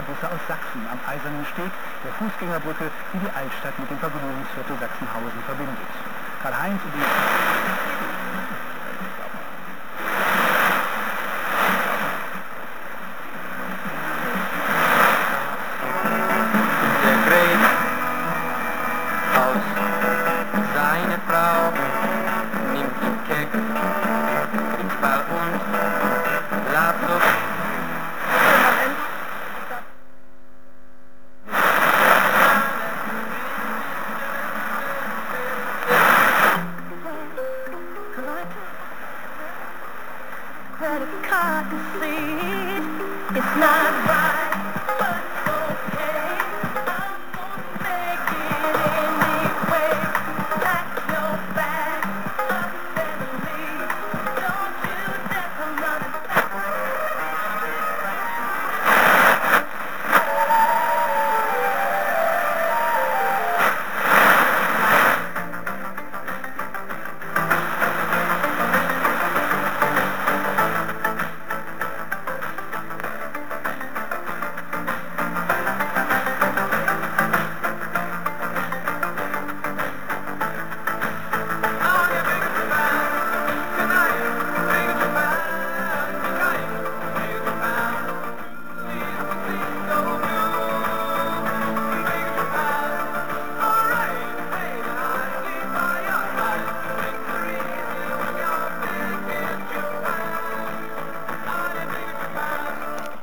Busse aus Sachsen am Eisernen Steg, der Fußgängerbrücke, die die Altstadt mit dem Vergnügungsviertel Sachsenhausen verbindet. Karl-Heinz und die... Seine Frau nimmt ihn keck ins Ball und lässt los. Credit card receipt, it's not right.